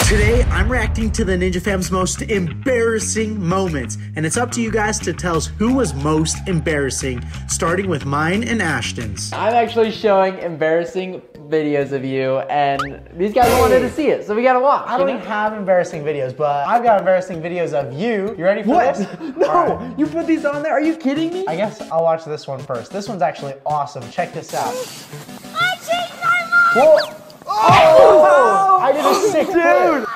Today, I'm reacting to the Ninja Fam's most embarrassing moments, and it's up to you guys to tell us who was most embarrassing, starting with mine and Ashton's. I'm actually showing embarrassing videos of you, and these guys wanted to see it, so we gotta watch. I don't even have embarrassing videos, but I've got embarrassing videos of you. You ready for this? No, Right. you put these on there? Are you kidding me? I guess I'll watch this one first. This one's actually awesome. Check this out. I changed my mind! Whoa! Oh! I did a sick flip.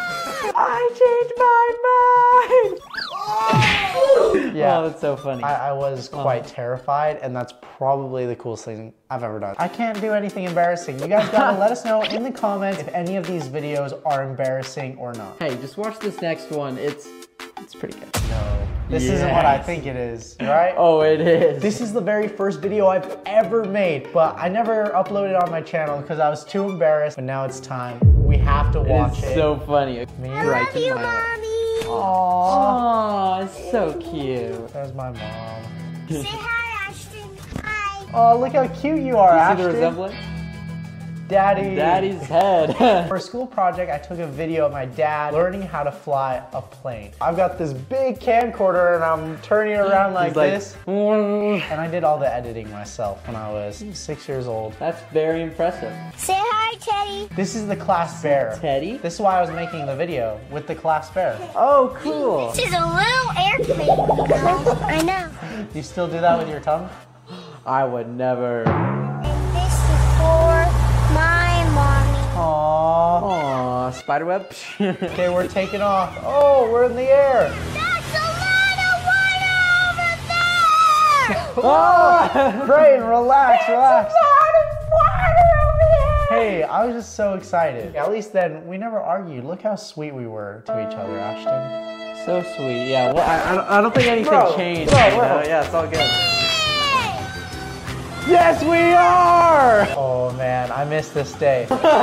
I changed my mind. Yeah. Oh, that's so funny. I was quite terrified, and that's probably the coolest thing I've ever done. I can't do anything embarrassing. You guys gotta let us know in the comments if any of these videos are embarrassing or not. Hey, just watch this next one. It's pretty good. No. This isn't what I think it is, right? Oh, it is. This is the very first video I've ever made, but I never uploaded it on my channel because I was too embarrassed, but now it's time. We have to watch it. So funny. Me? Right to You, my Mommy! Aww, it's so cute. There's my mom. Say hi, Ashton. Hi. Oh, look how cute you are, See Ashton. the resemblance? Daddy. Daddy's head. For a school project, I took a video of my dad learning how to fly a plane. I've got this big camcorder and I'm turning it around like this. And I did all the editing myself when I was 6 years old. That's very impressive. Say hi, Teddy. This is the class bear. Teddy? This is why I was making the video with the class bear. Oh, cool. This is a little airplane. I know. You still do that with your tongue? I would never. And this is for my mommy. Aww. Aw, spiderweb. Okay, we're taking off. Oh, we're in the air. That's a lot of water over there. Oh, Brain, relax, relax. A lot of water over there. Hey, I was just so excited. At least then, we never argued. Look how sweet we were to each other, Ashton. So sweet. Yeah, well, I don't think anything Bro, changed. bro, you know? bro. Yeah, it's all good. Hey. Yes, we are! Oh man, I miss this day.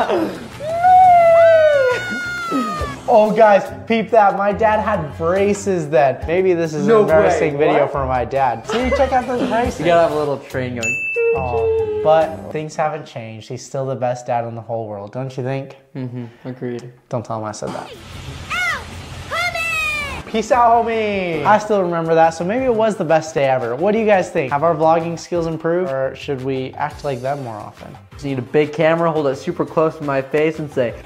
Oh guys, peep that. My dad had braces then. Maybe this is No an embarrassing way. video What? for my dad. See, check out those braces. You gotta have a little train going. Oh, but things haven't changed. He's still the best dad in the whole world, don't you think? Agreed. Don't tell him I said that. Ow. Honey. Peace out, homie. I still remember that, so maybe it was the best day ever. What do you guys think? Have our vlogging skills improved, or should we act like them more often? Just need a big camera, hold it super close to my face, and say,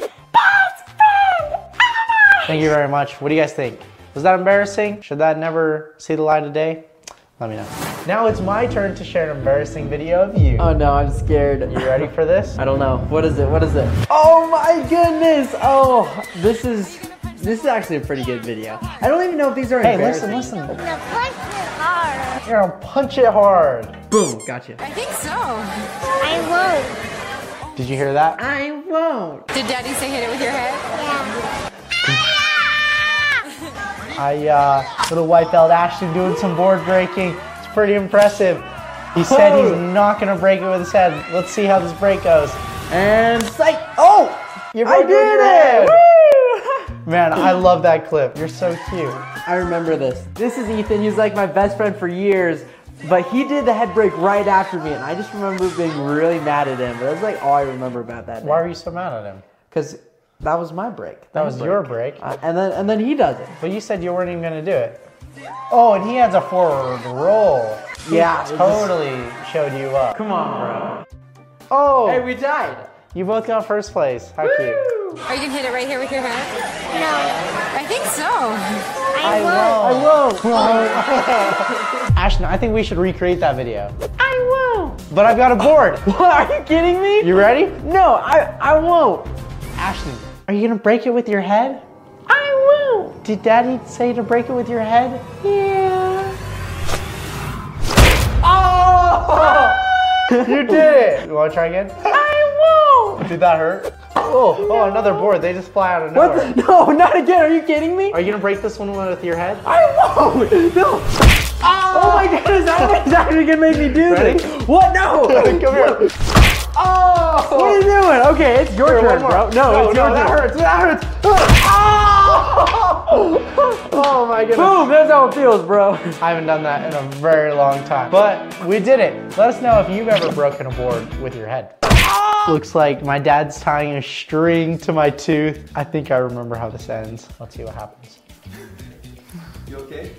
Thank you very much. What do you guys think? Was that embarrassing? Should that never see the light of day? Let me know. Now it's my turn to share an embarrassing video of you. oh no, I'm scared. You ready for this? I don't know. What is it? What is it? Oh my goodness! Oh, this is actually a pretty good video. I don't even know if these are Hey, embarrassing. listen. The punch is hard. You're gonna punch it hard. Boom, gotcha. I think so. I won't. Did you hear that? I won't. Did Daddy say hit it with your head? Yeah. Little white belt Ashton doing some board breaking. It's pretty impressive. He said he's not gonna break it with his head. Let's see how this break goes. And psych! Oh! You I broke it with your did head. it! Woo! Man, I love that clip. You're so cute. I remember this. This is Ethan. He's like my best friend for years, but he did the head break right after me, and I just remember being really mad at him. But that's like all I remember about that. Why were you so mad at him? Because that was my break. That was your break. And then he does it. But you said you weren't even gonna do it. Oh, and he has a forward roll. He Yeah, it totally showed you up. Come on, bro. Oh, Hey, we died. you both got first place. How cute. Are you gonna hit it right here with your head? No. I think so. I won't. Whoa. Ashton, I think we should recreate that video. I won't. But I've got a board. What? Are you kidding me? You ready? No, I won't. Ashton, are you gonna break it with your head? I won't. Did Daddy say to break it with your head? Yeah. Oh! You did it. You wanna try again? I won't. Did that hurt? Oh, another board. They just fly out of What? nowhere. No, not again. Are you kidding me? Are you gonna break this one with your head? I won't. No. Oh my goodness, that actually gonna make me do Ready? this. What? No. Come here. Oh. What are you doing? Okay, it's your Here, turn, one more. bro. No, it's your that turn. hurts. That hurts. Oh my goodness. Boom, that's how it feels, bro. I haven't done that in a very long time. But we did it. Let us know if you've ever broken a board with your head. Looks like my dad's tying a string to my tooth. I think I remember how this ends. Let's see what happens. You okay?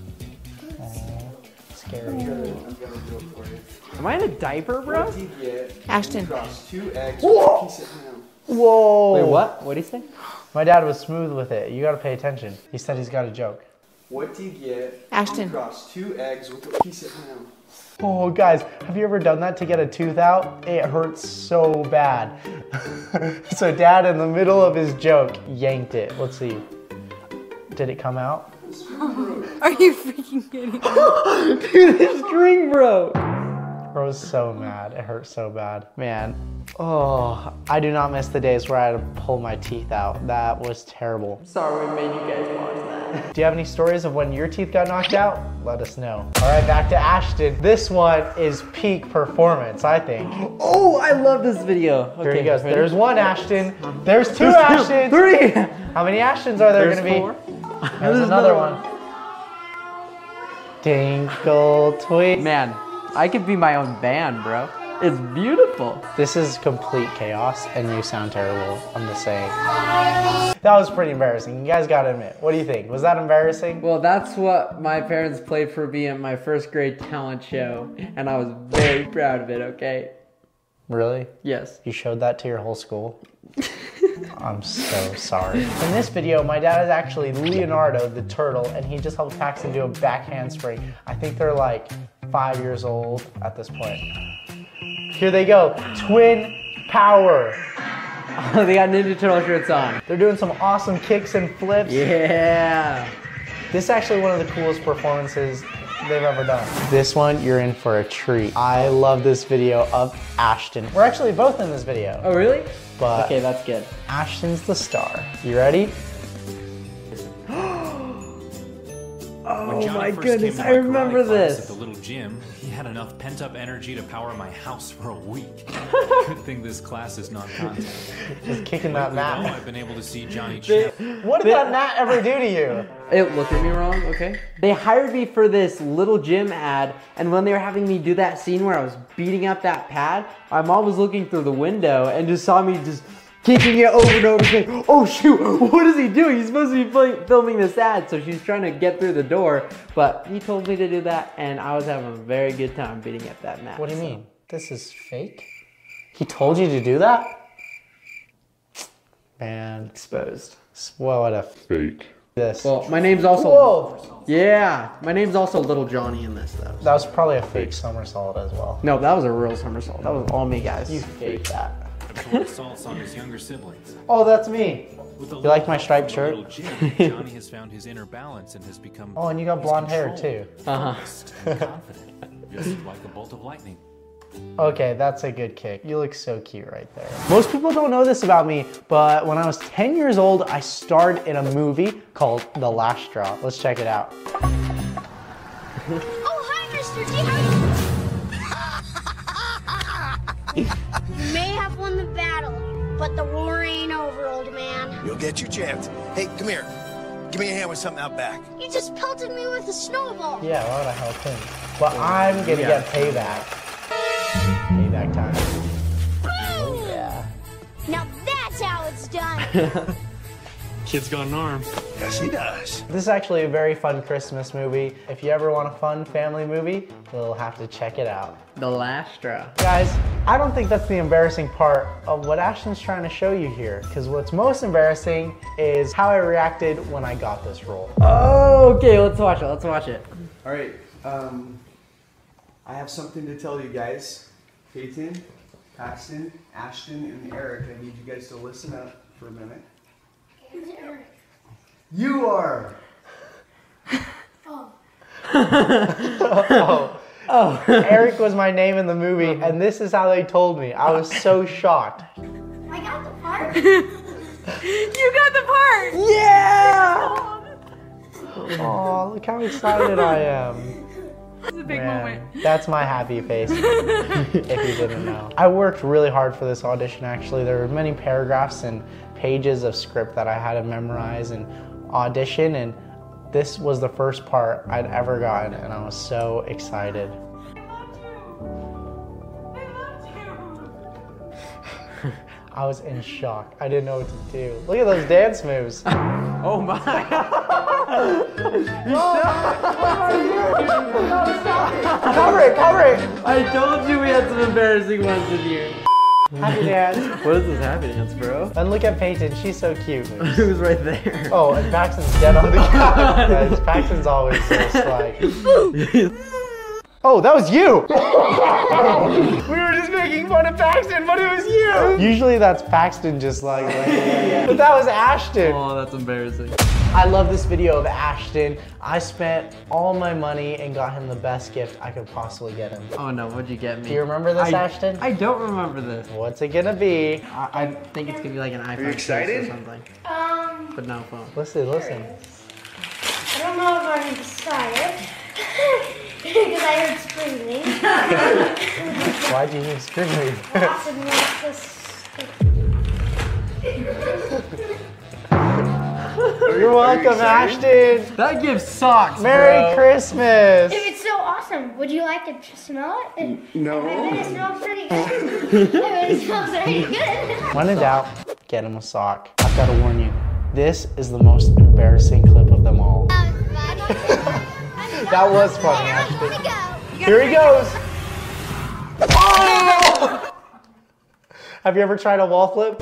Scary. Am I in a diaper, bro? What do you get? Ashton. Cross 2 eggs with a piece of ham. Whoa. Wait, what? What do you say? My dad was smooth with it. You gotta pay attention. He said he's got a joke. What do you get? Ashton. Cross 2 eggs with a piece of ham. Oh, guys, have you ever done that to get a tooth out? It hurts so bad. So dad, in the middle of his joke, yanked it. Let's see. Did it come out? Are you freaking kidding me? Dude, this string broke. I was so mad. It hurt so bad. Man, oh, I do not miss the days where I had to pull my teeth out. That was terrible. Sorry we made you guys watch that. Do you have any stories of when your teeth got knocked out? Let us know. All right, back to Ashton. This one is peak performance, I think. Oh, I love this video. Here he Okay, goes. ready? There's one Ashton. There's two Ashtons. 3. How many Ashtons are there There's gonna be? 4. There's another one. Dinkle tweet. Man, I could be my own band, bro. It's beautiful. This is complete chaos, and you sound terrible. I'm just saying. That was pretty embarrassing. You guys gotta admit. What do you think? Was that embarrassing? Well, that's what my parents played for me at my first grade talent show, and I was very proud of it, okay? Really? Yes. You showed that to your whole school? I'm so sorry. In this video, my dad is actually Leonardo the turtle, and he just helped Paxton do a back handspring. I think they're like 5 years old at this point. Here they go, twin power. They got Ninja Turtle shirts on. They're doing some awesome kicks and flips. Yeah. This is actually one of the coolest performances they've ever done. This one, you're in for a treat. I love this video of Ashton. We're actually both in this video, Oh, really? but Okay, that's good. Ashton's the star. You ready? Oh my goodness, I remember this. At the little gym, he had enough pent-up energy to power my house for a week. Good thing this class is non-contact. Just kicking that Now mat. I've been able to see Johnny Chip. What did that mat ever do to you? It looked at me wrong, okay? They hired me for this little gym ad, and when they were having me do that scene where I was beating up that pad, my mom was looking through the window and just saw me just kicking it over and over saying, oh shoot, what is he doing? He's supposed to be filming this ad. So she's trying to get through the door, but he told me to do that, and I was having a very good time beating up that mat. What do you mean? This is fake? He told you to do that? Man, Exposed. well, what a fake. This. Well, my name's also... Whoa! Yeah, my name's also Little Johnny in this, though. That was probably a fake somersault as well. No, that was a real somersault. That was all me, guys. You faked that. Assaults on his younger siblings. Oh, that's me. With a You like my little striped shirt? little Jim, Johnny has found his inner balance and has become. Oh, and you got he's blonde hair, controlled, Uh-huh. focused, and confident, just like a bolt of lightning. Okay, that's a good kick. You look so cute right there. Most people don't know this about me, but when I was 10 years old, I starred in a movie called The Last Straw. Let's check it out. Oh, hi, Mr. D. You may have won the battle, but the war ain't over, old man. You'll get your chance. Hey, come here. Give me a hand with something out back. You just pelted me with a snowball. Yeah, why would I help him? But I'm gonna get payback. Payback time. Boom! Yeah. Now that's how it's done. Kid's got an arm. Yes, he does. This is actually a very fun Christmas movie. If you ever want a fun family movie, you'll have to check it out. The last straw. Guys, I don't think that's the embarrassing part of what Ashton's trying to show you here, because what's most embarrassing is how I reacted when I got this role. Oh, okay, let's watch it. Let's watch it. All right, I have something to tell you guys. Peyton, Paxton, Ashton, and Eric, I need you guys to listen up for a minute. Who's Eric? You are! Eric was my name in the movie, and this is how they told me. I was so shocked. I got the part. You got the part! Yeah! Oh, look how excited I am. It's a big Man, moment. that's my happy face, if you didn't know. I worked really hard for this audition, actually. There were many paragraphs and pages of script that I had to memorize and audition, and this was the first part I'd ever gotten, and I was so excited. I was in shock. I didn't know what to do. Look at those dance moves. Oh my. Cover it, cover it. I told you we had some embarrassing ones in here. Happy dance. What is this happy dance, bro? And look at Peyton, she's so cute. Who's right there? Oh, and Paxton's dead on the couch. Guys, Paxton's always so sly. Oh, that was you! We were just making fun of Paxton, but it was you! Usually that's Paxton just like but that was Ashton. Oh, that's embarrassing. I love this video of Ashton. I spent all my money and got him the best gift I could possibly get him. Oh no, what'd you get me? Do you remember this, Ashton? I don't remember this. What's it gonna be? I think it's gonna be like an iPhone. Are you excited? Or something. But no phone. Listen, listen. I don't know if I'm excited. Because I heard screaming. Why'd you hear screaming? Awesome, like this. You're welcome, Ashton. That gift sucks, Merry bro. Christmas. If it's so awesome, would you like to smell it? No. I bet it smells pretty good. I bet it smells pretty good. When in doubt, get him a sock. I've got to warn you, this is the most embarrassing clip of them all. That was funny, Ashton. Here he goes. Oh! Have you ever tried a wall flip?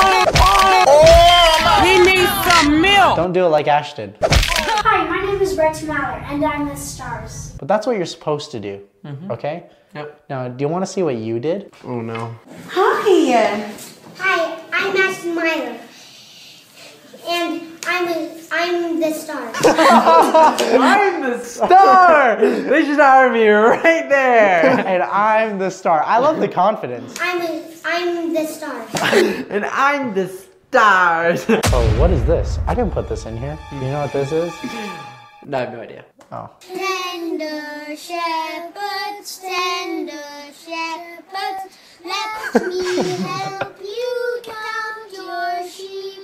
He needs some milk. Don't do it like Ashton. Hi, my name is Rex Maller, and I'm the Stars. But that's what you're supposed to do, okay? Yep. Now, do you want to see what you did? Oh no. Hi, I'm Ashton Myler, and I'm the Stars. I'm the star! They should hire me right there. And I'm the star. I love the confidence. I'm the Stars. And I'm the stars. Oh, what is this? I didn't put this in here. You know what this is? No, I have no idea. Oh. Tender shepherds, let me help you count your sheep.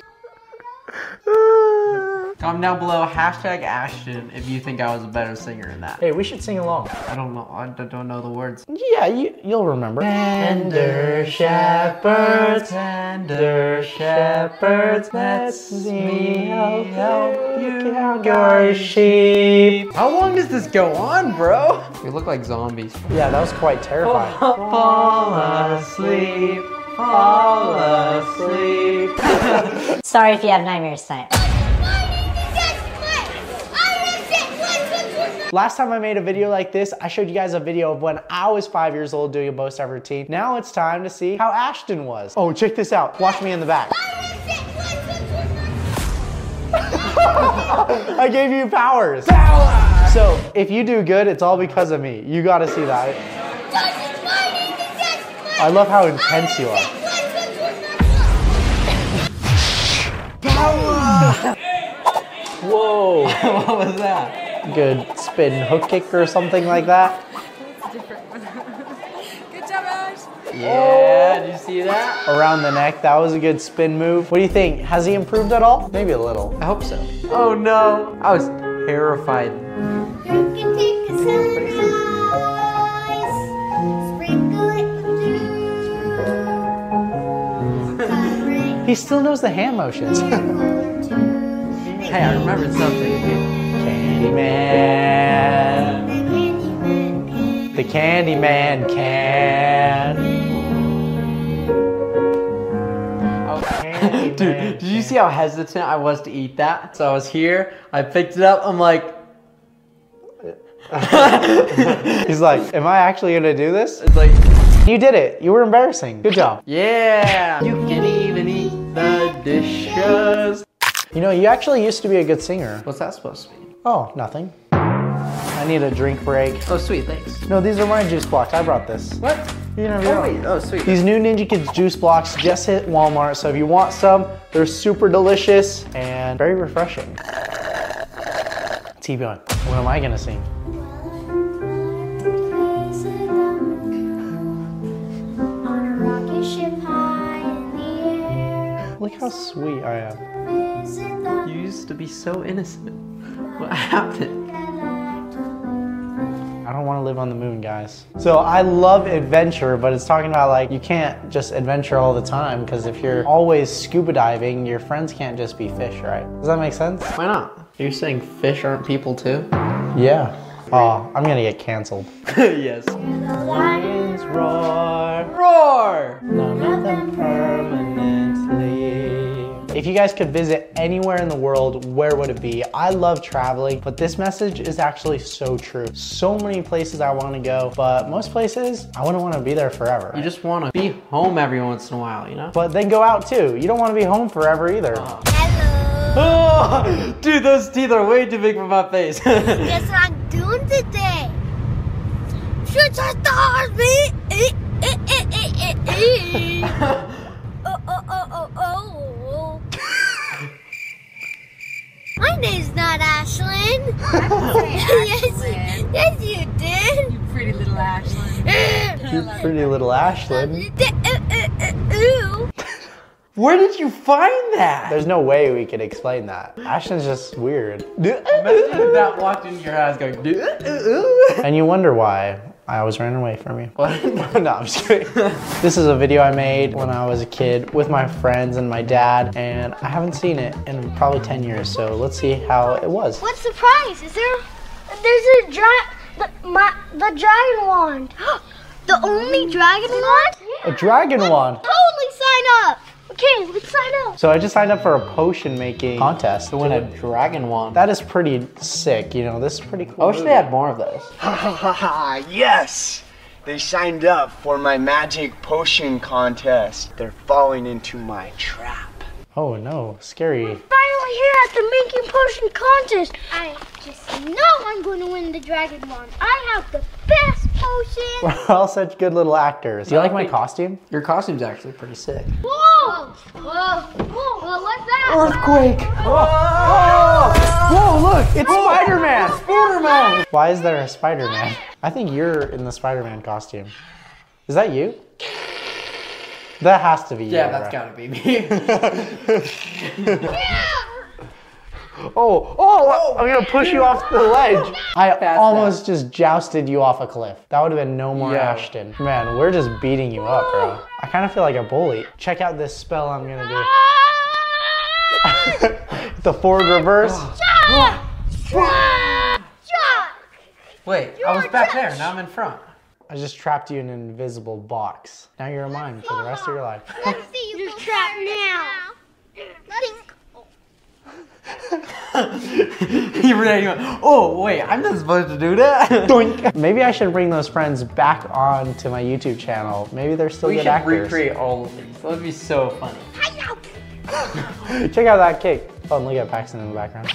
Comment down below #Ashton if you think I was a better singer in that. Hey, we should sing along. I don't know. I don't know the words. Yeah, you'll remember. Tender shepherds, let me help you count your sheep. How long does this go on, bro? We look like zombies. Yeah, that was quite terrifying. Fall asleep. Fall asleep. Sorry if you have nightmares tonight. Last time I made a video like this, I showed you guys a video of when I was 5 years old doing a Bow Star routine. Now it's time to see how Ashton was. Oh, check this out. Watch me in the back. I gave you powers. So if you do good, it's all because of me. You gotta see that. I love how intense you are. Whoa. What was that? Good spin hook kick or something like that. That's a different one. Good job, Ash. Yeah, did you see that? Around the neck, that was a good spin move. What do you think? Has he improved at all? Maybe a little. I hope so. Oh no, I was terrified. You can take a sunrise, sprinkle it through. He still knows the hand motions. Hey, I remembered something. Candyman. The Candyman can. Dude, did you see how hesitant I was to eat that? So I was here, I picked it up, I'm like... He's like, am I actually gonna do this? It's like... You did it. You were embarrassing. Good job. Yeah! You can even eat the dishes. You know, you actually used to be a good singer. What's that supposed to be? Oh, nothing. I need a drink break. Oh, sweet, thanks. No, these are my juice blocks. I brought this. What? You never Oh, know. wait, oh, sweet. These new Ninja Kids juice blocks just hit Walmart, so if you want some, they're super delicious and very refreshing. T-Bone, what am I gonna sing? On a rocket ship high in the air. Look how sweet I am. You used to be so innocent. What happened? I I don't want to live on the moon, guys. So I love adventure, but it's talking about like you can't just adventure all the time because if you're always scuba diving, your friends can't just be fish, right? Does that make sense? Why not? You're saying fish aren't people too? Yeah. Oh, I'm gonna get canceled. Yes. The lions roar. Roar! None of them permanently. If you guys could visit anywhere in the world, where would it be? I love traveling, but this message is actually so true. So many places I want to go, but most places, I wouldn't want to be there forever. You just want to be home every once in a while, you know? But then go out too. You don't want to be home forever either. Oh, dude, those teeth are way too big for my face. Guess what I'm doing today? Should I start me? Oh. My name's not Ashlyn. Yes, you did. You pretty little Ashlyn. You pretty little Ashlyn. Where did you find that? There's no way we could explain that. Ashlyn's just weird. Imagine if that walked into your house going, And you wonder why I was running away from you. What? No, I'm just kidding. This is a video I made when I was a kid with my friends and my dad, and I haven't seen it in probably 10 years, so let's see how it was. What's the prize? There's the dragon wand. The only dragon wand? A dragon wand? Totally sign up. Okay, let's sign up. So I just signed up for a potion making contest To win a dragon wand. That is pretty sick, you know, this is pretty cool. I wish they had more of those. Yes! They signed up for my magic potion contest. They're falling into my trap. Oh no, scary. Finally here at the making potion contest. I just know I'm going to win the dragon wand. I have the best potion. We're all such good little actors. Do you like my costume? Your costume's actually pretty sick. Whoa! Whoa, what's that? Earthquake! Whoa, look, it's Spider-Man! Spider-Man! Why is there a Spider-Man? I think you're in the Spider-Man costume. Is that you? That has to be you. Yeah, that's gotta be me. Oh, I'm gonna push you off the ledge. I almost just jousted you off a cliff. That would have been no more Ashton. Man, we're just beating you up, bro. I kind of feel like a bully. Check out this spell I'm gonna do. The forward reverse. Wait, I was back there, now I'm in front. I just trapped you in an invisible box. Now you're mine for the rest of your life. Let's see you trapped now. You really went, oh wait, I'm not supposed to do that. Maybe I should bring those friends back on to my YouTube channel. Maybe they're still good actors. We should recreate all of these. That would be so funny. Check out that cake. Oh, and look at Paxton in the background.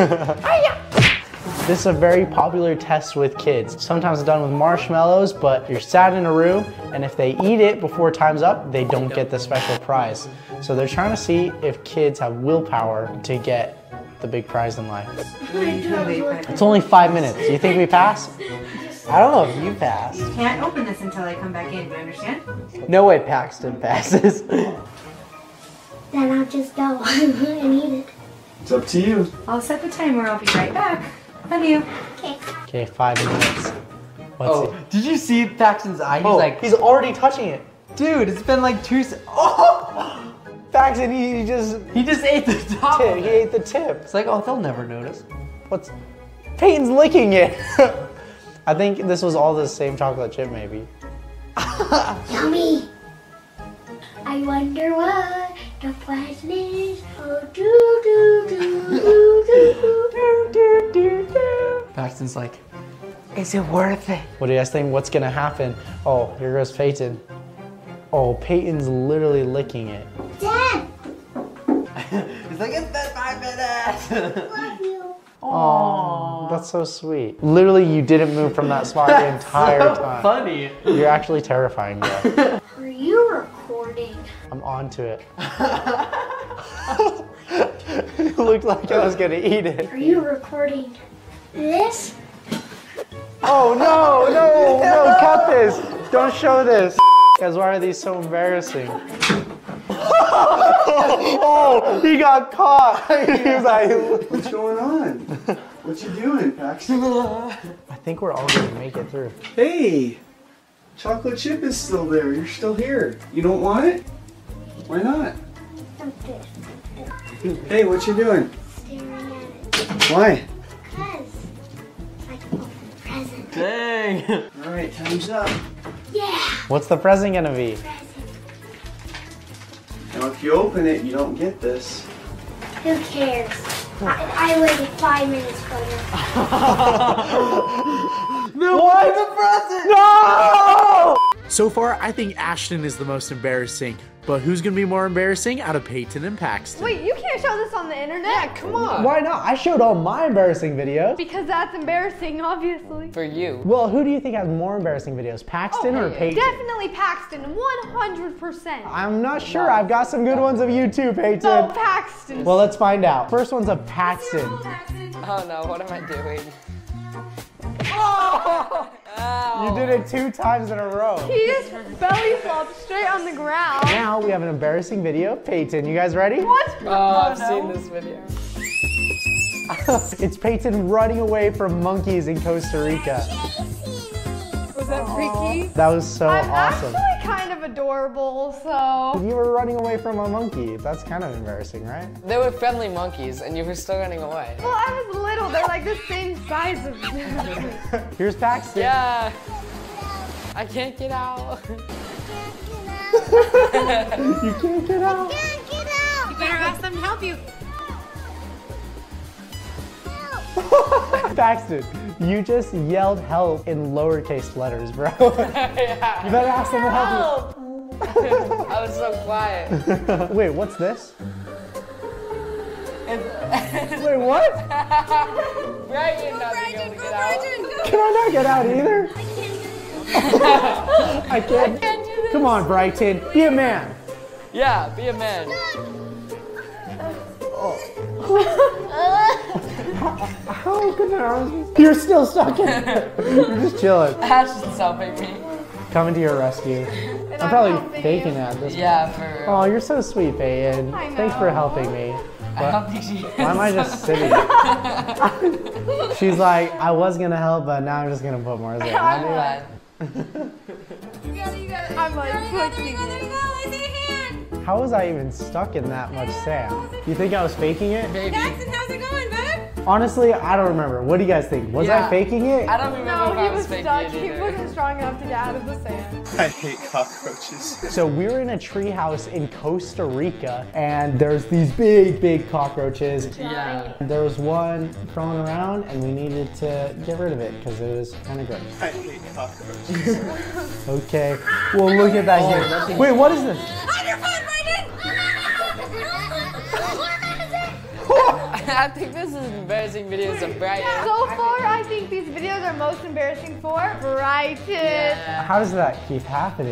This is a very popular test with kids. Sometimes it's done with marshmallows, but you're sat in a room, and if they eat it before time's up, they don't get the special prize. So they're trying to see if kids have willpower to get the big prize in life. It's only 5 minutes. Do you think we pass? I don't know if you passed. You can't open this until I come back in, do you understand? No way Paxton passes. Then I'll just go and eat it. It's up to you. I'll set the timer, I'll be right back. Love you. Okay. Okay, 5 minutes. Oh, did you see Paxton's eye? He's like, he's already touching it. dude, it's been like 2 seconds. Oh! Paxton, he just ate the top. He ate the tip. It's like, oh, they'll never notice. Peyton's licking it. I think this was all the same chocolate chip, maybe. Yummy. I wonder what the prize is. Oh, do. Paxton's like, is it worth it? What do you guys think? What's gonna happen? Oh, here goes Peyton. Oh, Peyton's literally licking it. Dad. He's like, it's been 5 minutes. Love you. Aww, that's so sweet. Literally, you didn't move from that spot the entire time. Funny. You're actually terrifying, bro. Are you recording? I'm onto it. It looked like I was gonna eat it. Are you recording this? Oh no, cut this. Don't show this. Guys, why are these so embarrassing? Oh, he got caught. He was like, What's going on? What you doing, Paxton? I think we're all gonna make it through. Hey, chocolate chip is still there. You're still here. You don't want it? Why not? Hey, what you doing? Staring at it. Why? Because I can open the present. Dang. All right, time's up. Yeah. What's the present gonna be? Now, if you open it, you don't get this. Who cares? I waited 5 minutes for it. No, what? The present! No! So far, I think Ashton is the most embarrassing. But who's gonna be more embarrassing out of Peyton and Paxton? Wait, you can't show this on the internet? Yeah, come on. Why not? I showed all my embarrassing videos. Because that's embarrassing, obviously. For you. Well, who do you think has more embarrassing videos, Paxton or Peyton? Definitely Paxton, 100%. I'm not sure. I've got some good ones of you too, Peyton. No, Paxton. Well, let's find out. First one's of Paxton. Oh no, what am I doing? You did it 2 times in a row. He just belly flopped straight on the ground. Now we have an embarrassing video of Peyton. You guys ready? What? Oh, I've seen this video. It's Peyton running away from monkeys in Costa Rica. Was that freaky? That was so I'm awesome. actually kind of adorable, so. You were running away from a monkey. That's kind of embarrassing, right? They were friendly monkeys and you were still running away. Well, I was little. They're like the same size of me. Here's Paxton. Yeah. I can't get out. You can't get out. You better ask them to help you. Paxton, you just yelled help in lowercase letters, bro. Yeah. You better ask them to help you. I was so quiet. Wait, what's this? Wait, what? Brian not being able to get out. Can I not get out either? I can't. Come on, Brighton. Be a man. Yeah, be a man. How could I? You're still stuck in it. You're just chilling. Ashton's helping me. Coming to your rescue. And I'm probably faking it at this Yeah, point. for real. Oh, you're so sweet, Peyton. I know. Thanks for helping me. I don't think she is. Why am I just sitting? She's like, I was gonna help, but now I'm just gonna put more sand. I'm glad. I'm like, pushing it. How was I even stuck in that much sand? You think I was faking it? Maybe. Jackson, how's it going, bud? Honestly, I don't remember. What do you guys think? Was I faking it? I don't remember No, if he I was was faking stuck. it He either. wasn't strong enough to get out of the sand. I hate cockroaches. So we were in a treehouse in Costa Rica, and there's these big cockroaches. Yeah. There was one crawling around, and we needed to get rid of it because it was kind of gross. I hate cockroaches. Okay. Well, look at that here. Wait, what is this? On your phone, Brandon! I think this is embarrassing videos of Brian. So far, I think these videos are most embarrassing for Brighton. Yeah. How does that keep happening?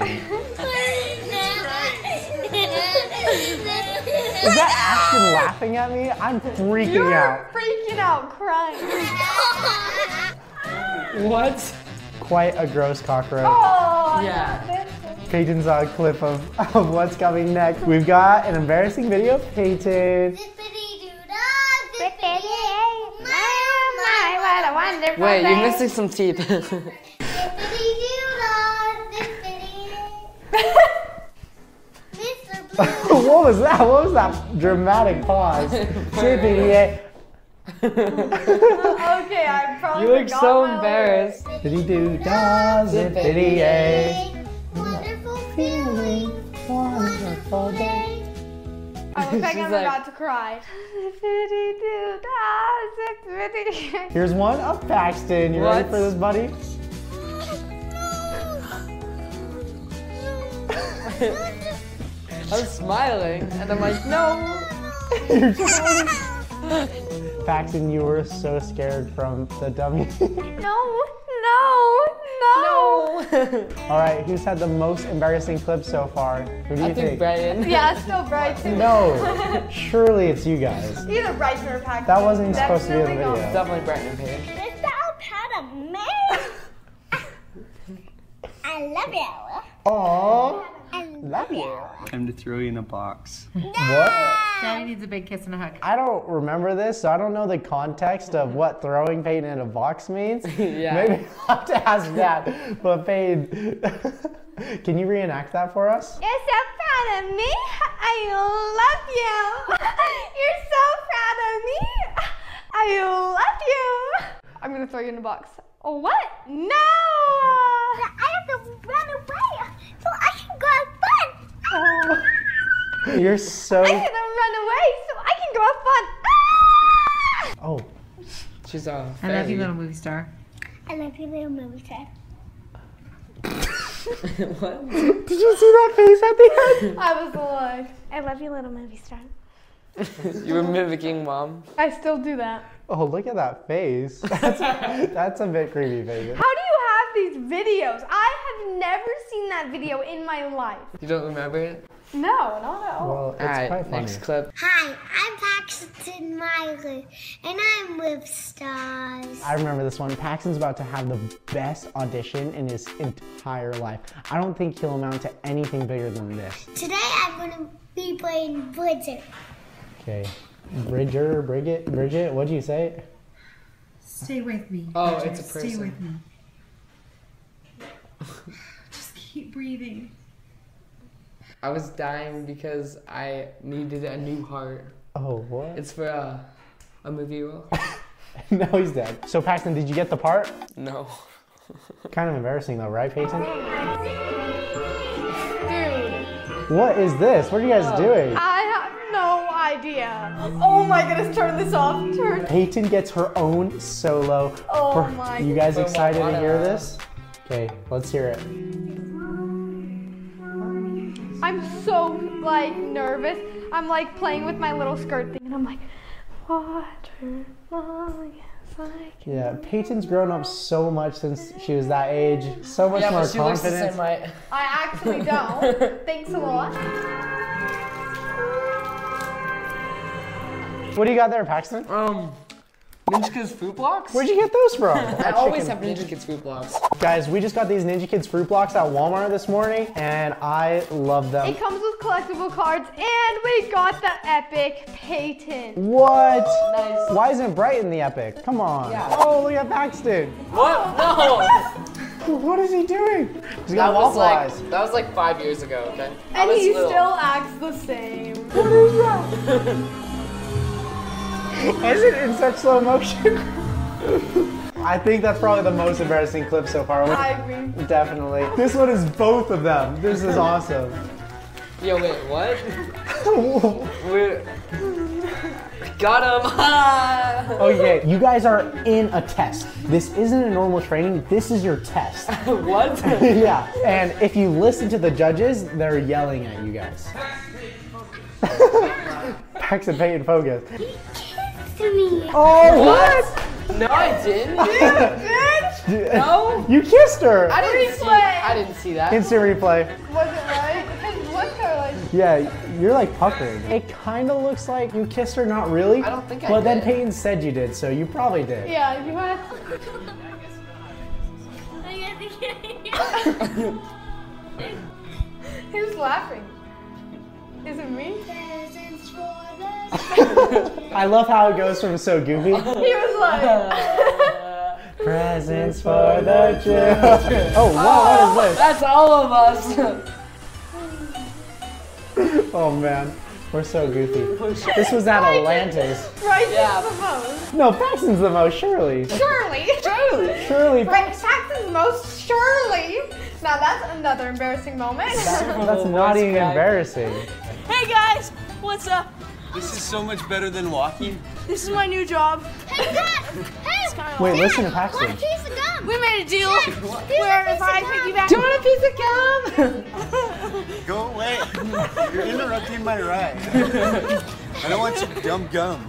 Is that Ashton laughing at me? I'm freaking You're out. freaking out, crying. What? Quite a gross cockroach. Oh, Yeah. Peyton saw a clip of what's coming next. We've got an embarrassing video of Peyton. what a wonderful Wait, you're day. missing some teeth. What was that? What was that dramatic pause? Zippity. Okay, I probably You look forgot so my embarrassed. Zippity doo dah, zippity yay. Wonderful Feeling, wonderful day. I look like She's I'm like- about to cry. Zippity-doo-dah, Here's one of Paxton. You ready What? for this, buddy? I'm smiling, and I'm like, no. You're just Paxton, you were so scared from the dummy. No. All right, who's had the most embarrassing clip so far? Who do you I think Brian. Yeah, still Brighton. No, surely it's you guys. Either Brighton or Paxton. That wasn't even supposed to be in the Definitely video. Definitely Brian and Paige. I love you. Aww. Love you. Time to throw you in a box. What? Daddy needs a big kiss and a hug. I don't remember this, so I don't know the context of what throwing Peyton in a box means. Yeah. Maybe I'll have to ask Dad. But Peyton, can you reenact that for us? You're so proud of me. I love you. You're so proud of me. I love you. I'm gonna throw you in a box. Oh, what? No! I have to run away so I can go have fun. You're so... I have to run away so I can go have fun. Oh. She's I love you, little movie star. I love you, little movie star. What? Did you see that face at the end? I was like, I love you, little movie star. You were mimicking Mom. I still do that. Oh, look at that face. That's a bit creepy, Peyton. How do you have these videos? I have never seen that video in my life. You don't remember it? No, not at all. Well, it's Alright, quite funny. next clip. Hi, I'm Paxton Miley, and I'm with Stars. I remember this one. Paxton's about to have the best audition in his entire life. I don't think he'll amount to anything bigger than this. Today I'm going to be playing Bridget. Okay. Bridget, what'd you say? Stay with me. Oh, Roger. it's a person. Stay with me. Just keep breathing. I was dying because I needed a new heart. Oh, what? It's for a movie role. No, he's dead. So Paxton, did you get the part? No. Kind of embarrassing though, right, Peyton? Dude, What is this? What are you guys doing? I have no idea. Oh my goodness, turn this off. Turn. Peyton gets her own solo. Oh my You guys goodness. excited to hear this? Okay, let's hear it. I'm so like nervous. I'm like playing with my little skirt thing and I'm like, water, Yeah, Peyton's grown up so much since she was that age. So much Yeah, more but she looks the confidence. same height. I actually don't. Thanks a lot. What do you got there, Paxton? Ninja Kids fruit blocks? Where'd you get those from? I always have Ninja Kids fruit blocks. Guys, we just got these Ninja Kids fruit blocks at Walmart this morning, and I love them. It comes with collectible cards and we got the epic Peyton. What? Nice. Why isn't Brighton the epic? Come on. Yeah. Oh, look at Paxton. What? No! What is he doing? He's That got was waffle eyes. like 5 years ago, okay? I And was he little. still acts the same. What is that? Is it in such slow motion? I think that's probably the most embarrassing clip so far. I agree. Definitely. This one is both of them. This is awesome. Yo, wait, what? We're... Got him! Okay, you guys are in a test. This isn't a normal training, this is your test. What? Yeah, and if you listen to the judges, they're yelling at you guys. Paxton, Peyton, focus. To me. Oh, what? No, I didn't. No? You kissed her. I didn't see that. Instant replay. Was it right? Because what's her like? Yeah, you're like puckering. It kind of looks like you kissed her, not really. I don't think I But then did. Peyton said you did, so you probably did. Yeah, you had. Who's laughing? Is it me? I love how it goes from so goofy. He was like. Presents for the children. Oh, wow, what is That's all of us. this? Oh, man. We're so goofy. This was at Atlantis. Bryce Yeah. is the most. No, Paxton's the most, surely. Shirley. Surely. Paxton's most Shirley. Now that's another embarrassing moment. That's not even embarrassing. Hey guys, what's up? This is so much better than walking. This is my new job. Hey, Dad! Hey! Wait, listen to Want Paxton. a piece of gum? We made a deal where if I piggyback. Do you want a piece of gum? Go away. You're interrupting my ride. I don't want your dumb gum.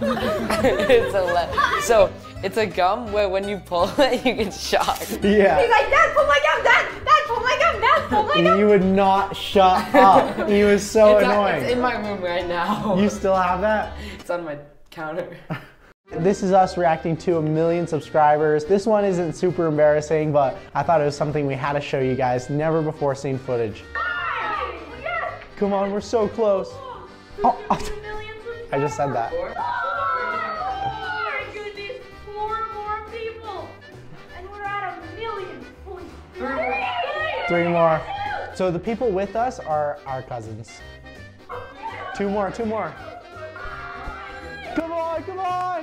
So, it's a gum where when you pull it, you get shocked. Yeah. He's like, Dad, pull my gum, Dad, pull my gum, Dad, pull my gum. You would not shut up. He was so annoying. It's in my room right now. You still have that? It's on my counter. This is us reacting to 1 million subscribers. This one isn't super embarrassing, but I thought it was something we had to show you guys. Never before seen footage. We Come on, we're so close. Oh, I just said that. Oh my goodness, 4 more people. And we're at 1 million. Holy 3 more. So the people with us are our cousins. 2 more, 2 more. Come on, come on.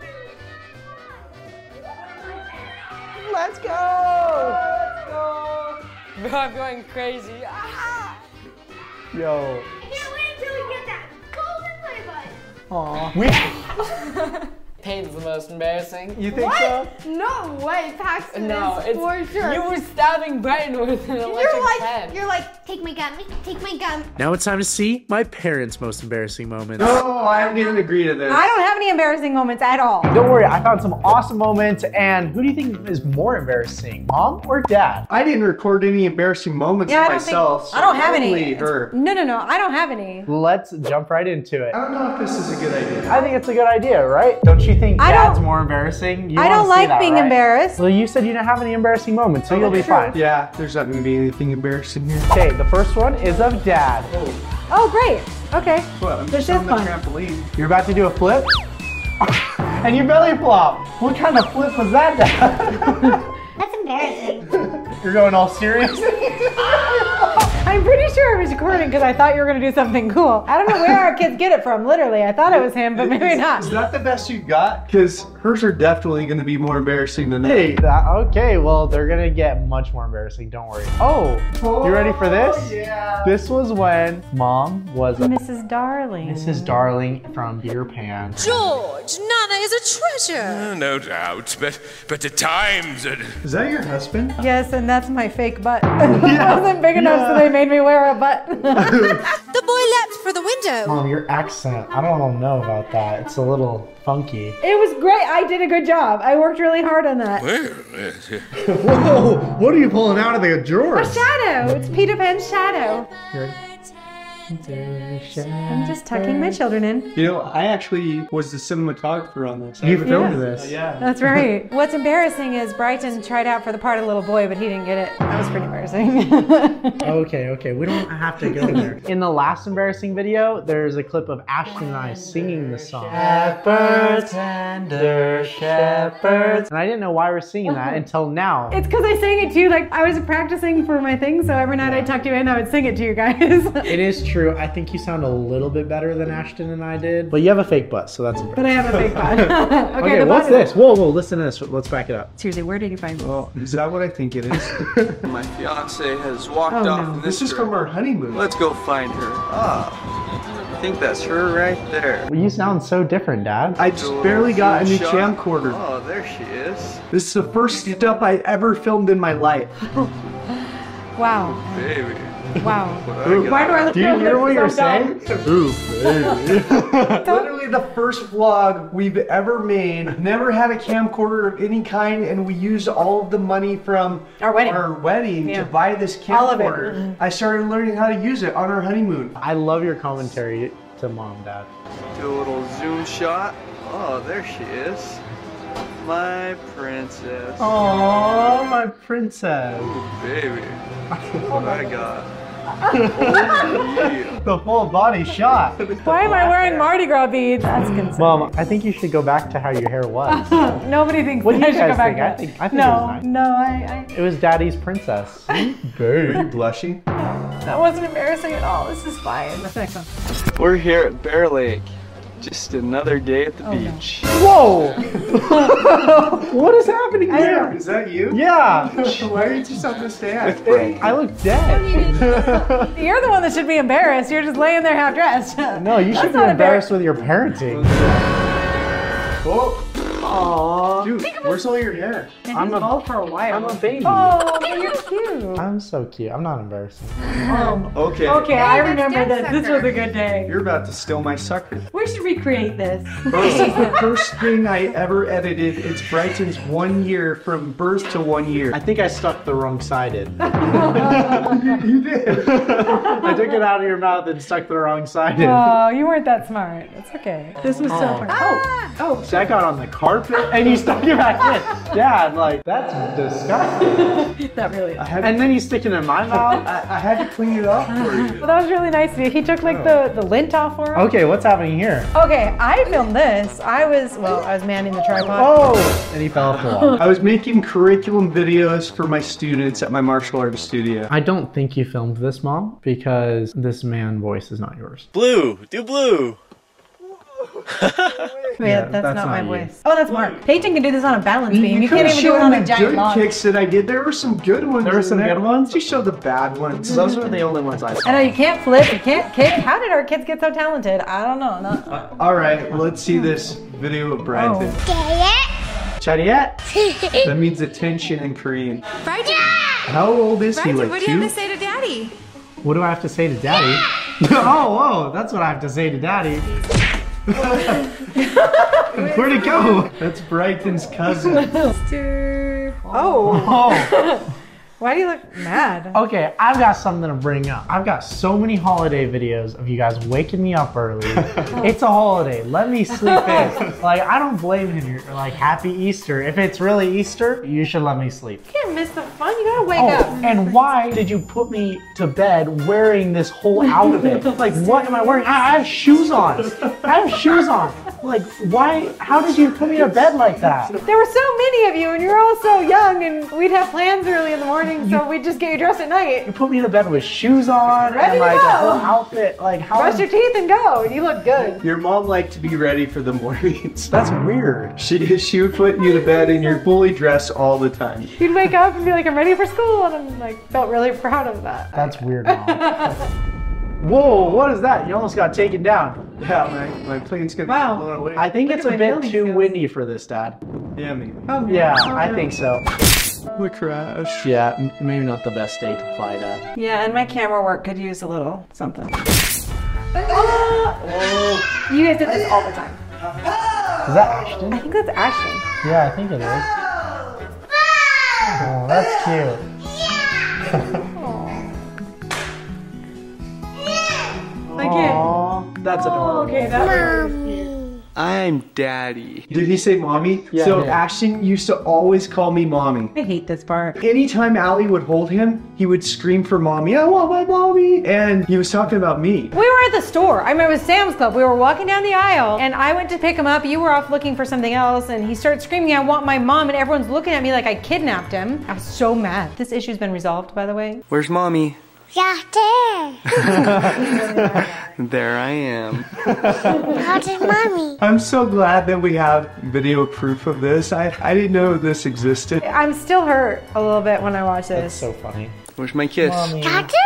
Let's go. Let's go. Bro, I'm going crazy. Ah! Yo. I can't wait until we get that golden play button. Aw. Peyton's the most embarrassing. You think so? No way, Paxton No, is for sure. You were stabbing Brighton with an electric pen. You're like, take my gun, take my gun. Now it's time to see my parents' most embarrassing moments. No, I didn't agree to this. I don't have any embarrassing moments at all. Don't worry, I found some awesome moments. And who do you think is more embarrassing, mom or dad? I didn't record any embarrassing moments myself. I don't have any. Only her. No, I don't have any. Let's jump right into it. I don't know if this is a good idea. I think it's a good idea, right? Don't you think dad's more embarrassing? You I don't wanna see like that, being right? embarrassed. Well, you said you didn't have any embarrassing moments, so you'll be fine. Yeah, there's not going to be anything embarrassing here. Okay, the first one is of dad. Oh, great. Okay. What? I'm This just is on the fun. trampoline. You're about to do a flip? And you belly flop. What kind of flip was that, dad? That's embarrassing. You're going all serious? I'm pretty sure I was recording because I thought you were going to do something cool. I don't know where our kids get it from, literally. I thought it was him, but maybe not. Is that the best you got? Because hers are definitely going to be more embarrassing than Hey, okay, well, they're going to get much more embarrassing, don't worry. Oh, you ready for this? Yeah. This was when mom was Mrs. Darling. Mrs. Darling from Peter Pan. George, Nana is a treasure. No doubt, but the times are... Is that your husband? Yes, and that's my fake butt. It wasn't big enough, so they made me wear a butt. The boy leapt for the window. Mom, your accent, I don't know about that. It's a little funky. It was great. I did a good job. I worked really hard on that. Whoa, what are you pulling out of the drawer? A shadow. It's Peter Pan's shadow. Here. I'm just tucking my children in. You know, I actually was the cinematographer on this. You filmed this. Yeah. That's right. What's embarrassing is Brighton tried out for the part of little boy, but he didn't get it. That was pretty embarrassing. Okay, we don't have to go there. In the last embarrassing video, there's a clip of Ashton and I singing the song. Shepherds, tender shepherds. And I didn't know why we're singing that until now. It's because I sang it to you. Like, I was practicing for my thing, so every night I tucked you in, I would sing it to you guys. It is true. I think you sound a little bit better than Ashton and I did. But you have a fake butt, so that's But I have a fake butt. Okay, what's this? Whoa, listen to this. Let's back it up. Seriously, where did you find this? Well, is that what I think it is? My fiance has walked off. no. And This is from our honeymoon. Let's go find her. I think that's her right there. Well, you sound so different, Dad. I just barely got a new Shot. camcorder. Oh, there she is. This is the first stuff I ever filmed in my life. Wow. Baby. Wow. Why do I look Do you hear what you're saying? Ooh, baby. Literally the first vlog we've ever made. Never had a camcorder of any kind, and we used all of the money from Our wedding. to buy this All of it. camcorder. I started learning how to use it on our honeymoon. I love your commentary to Mom, Dad. Do a little zoom shot. Oh, there she is. My princess. Oh, my princess. Baby. What I got. The full body shot. Why am I wearing Mardi Gras beads? That's concerning. Mom, I think you should go back to how your hair was. Nobody thinks What do that I you should go guys back think? to I think no, it was nice. no, I It was Daddy's princess. Are you blushing? that wasn't embarrassing at all. This is fine. We're here at Bear Lake. Just another day at the beach. Whoa! What is happening there? Is that you? Yeah. Why are you just on the stand? I look dead. You're the one that should be embarrassed. You're just laying there half dressed. No, you should be not embarrassed with your parenting. Oh. Aww. Dude, where's all your hair? I'm for a while. I'm a baby. Oh, but you're cute. I'm so cute. I'm not embarrassing. Okay. Okay, I remember this. This was a good day. You're about to steal my sucker. We should recreate this. This is the first thing I ever edited. It's Brighton's 1 year from birth to 1 year. I think I stuck the wrong side in. You did. I took it out of your mouth and stuck the wrong side in. Oh, you weren't that smart. It's okay. This was so fun. So I got on the carpet and you stuck it back Dad, like, that's disgusting. Not really. And then you stick it in my mouth. I had to clean it up for you. Well, that was really nice of you. He took like the lint off for him. Okay, what's happening here? Okay, I filmed this. I was manning the tripod. Oh! And he fell off the wall. I was making curriculum videos for my students at my martial arts studio. I don't think you filmed this, Mom, because this man voice is not yours. Blue, do blue. Yeah, that's not my voice. Oh, that's Mark. Peyton can do this on a balance beam. You can't even do it on a giant log. The good kicks that I did, there were some good ones. There were some good ones? You showed the bad ones. Those were the only ones I saw. I know, you can't flip, you can't kick. How did our kids get so talented? I don't know. All right, let's see this video of Brenton. Chariot? That means attention in Korean. Bryton! How old is he? Like what 2? do you have to say to Daddy? What do I have to say to Daddy? Oh, that's what I have to say to Daddy. Where'd it go? That's Brighton's cousin. Oh. Why do you look mad? Okay, I've got something to bring up. I've got so many holiday videos of you guys waking me up early. It's a holiday. Let me sleep in. Like, I don't blame him. You're like, happy Easter. If it's really Easter, you should let me sleep. You can't miss the fun. You gotta wake up. And why did you put me to bed wearing this whole outfit? Like, what am I wearing? I have shoes on. I have shoes on. Like, why? How did you put me to bed like that? There were so many of you, and you're all so young, and we'd have plans early in the morning, so we'd just get you dressed at night. You put me to bed with shoes on Ready and like to go. a whole outfit. Like, how? Brush your teeth and go. You look good. Your mom liked to be ready for the mornings. That's weird. She would put you to bed and you're fully dressed all the time. You'd wake up and be like, I'm ready for school, and I'm like, felt really proud of that. That's weird, Mom. Whoa, what is that? You almost got taken down. Yeah, my plane's gonna get blown away. I think it's a bit too windy for this, Dad. Yeah, maybe. Yeah, I think so. The crash. Yeah, maybe not the best day to fly, Dad. Yeah, and my camera work could use a little something. Oh. You guys did this all the time. Is that Ashton? I think that's Ashton. Yeah, I think it is. Oh, that's cute. I can't. That's adorable. Okay, that's I'm Daddy. Did he say mommy? Yeah, so yeah. Ashton used to always call me mommy. I hate this part. Anytime Allie would hold him, he would scream for mommy. I want my mommy. And he was talking about me. We were at the store. I remember it was Sam's Club. We were walking down the aisle, and I went to pick him up. You were off looking for something else, and he started screaming, I want my mom, and everyone's looking at me like I kidnapped him. I was so mad. This issue's been resolved, by the way. Where's Mommy? Yeah, there. There I am. How's Mommy? I'm so glad that we have video proof of this. I didn't know this existed. I'm still hurt a little bit when I watch this. That's so funny. Where's my kiss? Mommy.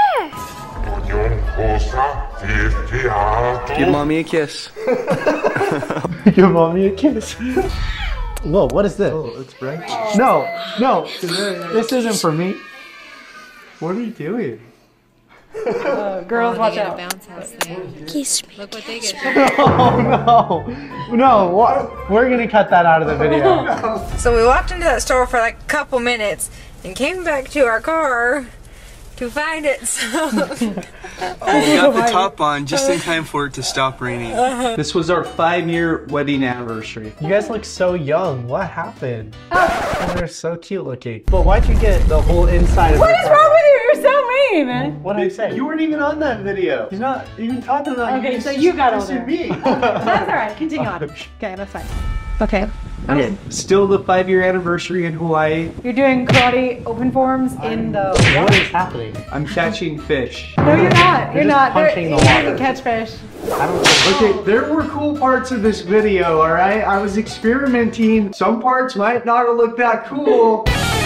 Give Mommy a kiss. Give Mommy a kiss. Whoa, what is this? Oh, it's bright. No, this isn't for me. What are you doing? Girls, watch out. Bounce house thing. Kiss me. Look what they get. Oh no, what? We're gonna cut that out of the video. So we walked into that store for like a couple minutes and came back to our car to find it. So We got the top on just in time for it to stop raining. This was our 5-year wedding anniversary. You guys look so young. What happened? Oh, they're so cute looking. But why'd you get the whole inside of What the is car? wrong with you? You're so mean, man. What did I say? You weren't even on that video. You're not even talking about Okay, so you got older. older. Me. That's all right. Continue on. Okay, that's fine. Okay. Okay, still the 5-year anniversary in Hawaii. You're doing karate open forms in the... What is happening? I'm catching fish. No, you're not. You're just not. punching the You water. can catch fish. I don't know. Okay, there were cool parts of this video, all right? I was experimenting. Some parts might not have looked that cool.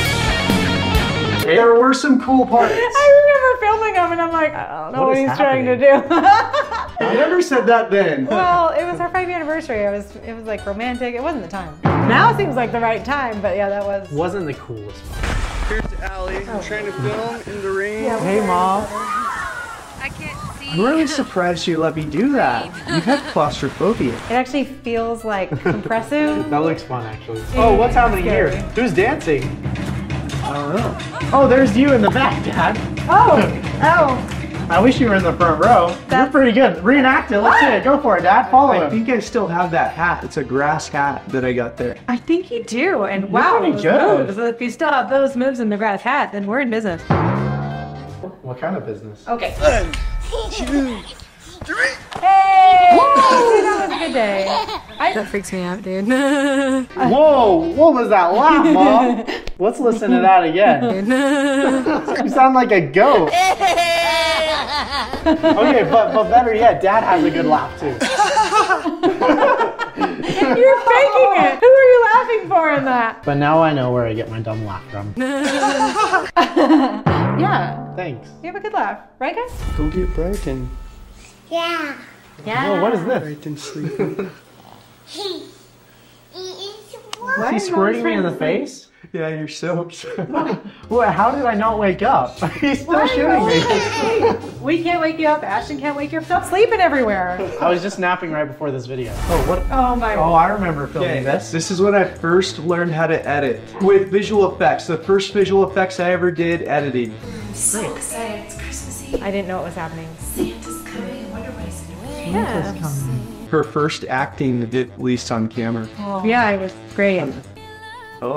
There were some cool parts. I remember filming him and I'm like, I don't know what he's trying to do. I never said that then. Well, it was our 5-year anniversary. It was like romantic. It wasn't the time. Now it seems like the right time, but yeah, that was. Wasn't the coolest part. Here's Allie. I'm trying to film in the rain. Hey, Mom. I can't see. I'm really surprised you let me do that. You have claustrophobia. It actually feels like compressive. That looks fun, actually. Oh, what's happening here? Who's dancing? I don't know. Oh, there's you in the back, Dad. Oh, I wish you were in the front row. You're pretty good. Reenact it. Let's see it. Go for it, Dad. Follow I him. think I still have that hat. It's a grass hat that I got there. I think you do. And wow, pretty those good. moves. If you still have those moves in the grass hat, then we're in business. What kind of business? Okay. 1, 2, 3. Hey! That was a good day. That freaks me out, dude. Whoa! What was that laugh, Mom? Let's listen to that again. You sound like a goat. Okay, but better yet, Dad has a good laugh too. You're faking it. Who are you laughing for in that? But now I know where I get my dumb laugh from. Yeah. Thanks. You have a good laugh, right, guys? Go get Brighton. Yeah. Whoa, what is this? Brighton's sleeping. Is he squirting me in the face? Yeah, you're so upset. What? How did I not wake up? He's still shooting me. We can't wake you up. Ashton can't wake you up. Stop sleeping everywhere. I was just napping right before this video. Oh, what? Oh my. Oh, I remember filming Okay, this. this is when I first learned how to edit with visual effects. The first visual effects I ever did editing. I'm so excited. It's Christmas Eve. I didn't know what was happening. Santa's coming. I wonder what he's doing. Yeah. Her first acting, at least on camera. Yeah, it was great. Oh,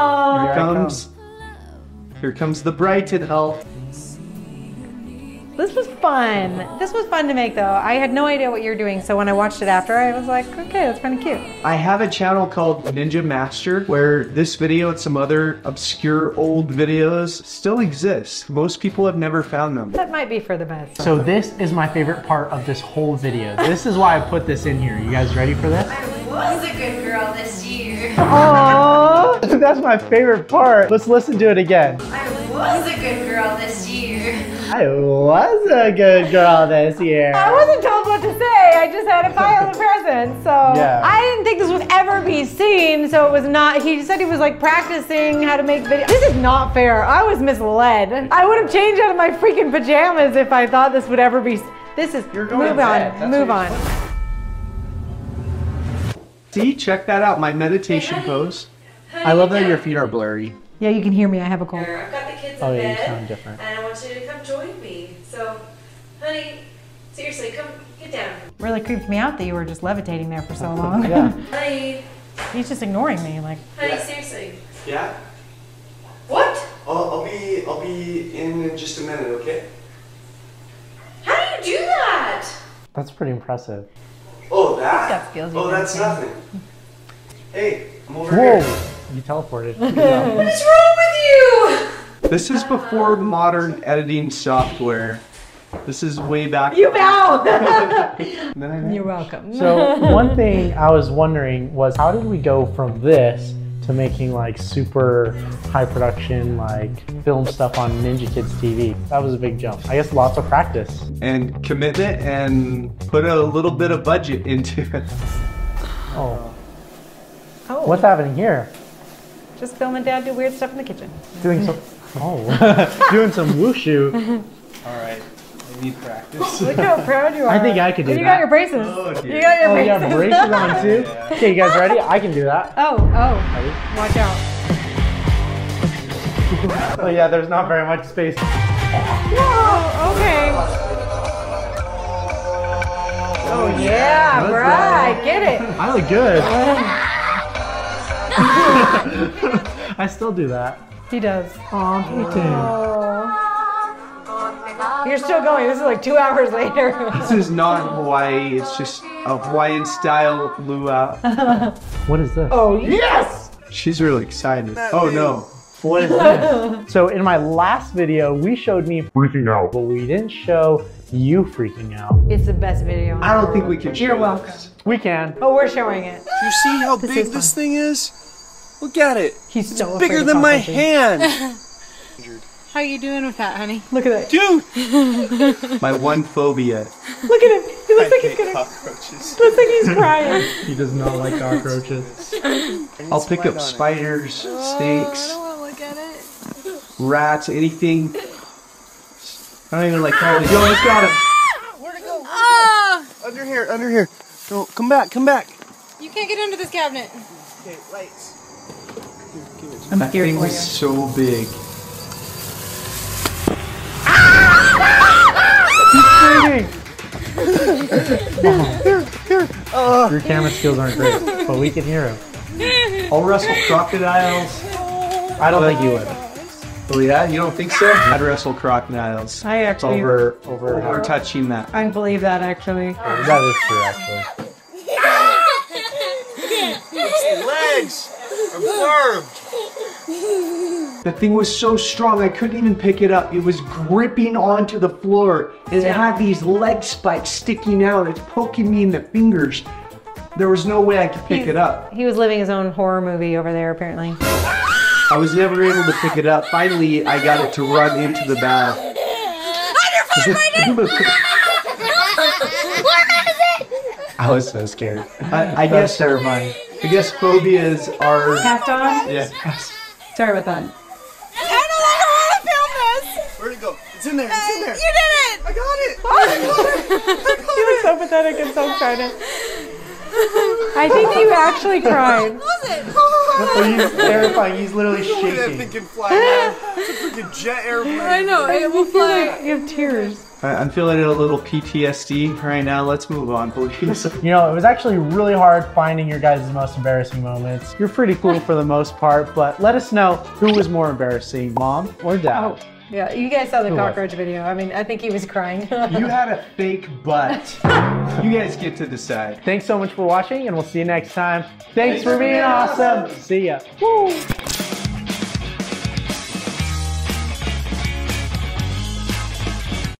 Oh. here comes the Brighton help. This was fun. This was fun to make though. I had no idea what you were doing, so when I watched it after, I was like, okay, that's kind of cute. I have a channel called Ninja Master where this video and some other obscure old videos still exist. Most people have never found them. That might be for the best. So this is my favorite part of this whole video. This is why I put this in here. You guys ready for this? I was a good girl this year. Aww, that's my favorite part. Let's listen to it again. I was a good girl this year. I was a good girl this year. I wasn't told what to say. I just had a pile of presents, so Yeah. I didn't think this would ever be seen. So it was not. He said he was like practicing how to make videos. This is not fair. I was misled. I would have changed out of my freaking pajamas if I thought this would ever be. This is. You're going Move to bed. on. That's Move what on. See, check that out, my meditation pose. I love that your feet are blurry. Yeah, you can hear me. I have a cold. I've got the kids Oh in yeah, you bed, sound different. and I want you to come join me. So, honey, seriously, come get down. Really creeped me out that you were just levitating there for so long. Yeah. Honey, He's just ignoring me, like. honey, seriously. Yeah? What? I'll be in just a minute, okay? How do you do that? That's pretty impressive. Oh, that? got skills, you Oh, can that's say. nothing. Hey, I'm over Whoa! here. You teleported. What is wrong with you? This is before modern editing software. This is way back. You bow! And then I You're welcome. So one thing I was wondering was how did we go from this to making like super high production like film stuff on Ninja Kids TV? That was a big jump. I guess lots of practice. and commitment and put a little bit of budget into it. Oh. Oh. What's happening here? Just filming Dad do weird stuff in the kitchen. Doing some doing some whooshu. All right, I need practice. Look how proud you are. I think I could do You that. got your braces. Oh, dear. You got your Oh, you braces. have braces on too? Okay, you guys ready? I can do that. Oh, Ready? watch out. Oh yeah, there's not very much space. Whoa, okay. Oh yeah, That's right, right. get it. I look good. I still do that. He does. Aw, Peyton. Oh. You're still going. This is like 2 hours later. This is not Hawaii. It's just a Hawaiian style luau. What is this? Oh yes! She's really excited. Oh no. What is this? So in my last video, we showed me freaking out, but we didn't show you freaking out. It's the best video. I don't think we can show You're welcome. this. We can. Oh, we're showing it. Do you see how This big is this fun. thing is? Look at it. He's so Bigger afraid of than my cockroaches. hand. How you doing with that, honey? Look at that. Dude! My one phobia. Look at him. He looks like he's gonna. cockroaches. Looks like he's crying. He does not like cockroaches. I'll pick up spiders, snakes, Look at it. rats, anything. I don't even like crawling. Yo, I got him. Where'd it go? Ah! Under here, under here. No, come back, come back. You can't get under this cabinet. Okay, lights. Give it to And that thing was so big. Your camera skills aren't great, but we can hear him. I'll wrestle crocodiles. I don't think you would. Oh yeah, you don't think so? I'd wrestle crocodiles. I actually over touching that. I believe that actually. That is true, actually. Legs are barbed. The thing was so strong I couldn't even pick it up. It was gripping onto the floor, and it had these leg spikes sticking out. It's poking me in the fingers. There was no way I could pick it up. He was living his own horror movie over there, apparently. I was never able to pick it up. Finally, I got it to run into the bath. I was so scared. I guess terrifying. I guess phobias are. Passed on? Yeah. Sorry about that. I no longer want to film this. Where'd it go? It's in there. It's in there. You did it. I got it. He was so pathetic and so excited. I think you actually cried. He's terrifying. He's literally That shaking. thing can fly now. It's a freaking jet airplane. I know, it will fly. You have tears. I'm feeling a little PTSD right now. Let's move on, please. You know, it was actually really hard finding your guys' most embarrassing moments. You're pretty cool for the most part, but let us know who was more embarrassing, mom or dad. Oh, yeah, you guys saw the Who was cockroach video. I mean, I think he was crying. You had a fake butt. You guys get to decide. Thanks so much for watching, and we'll see you next time. Thanks for being awesome. See ya. Woo.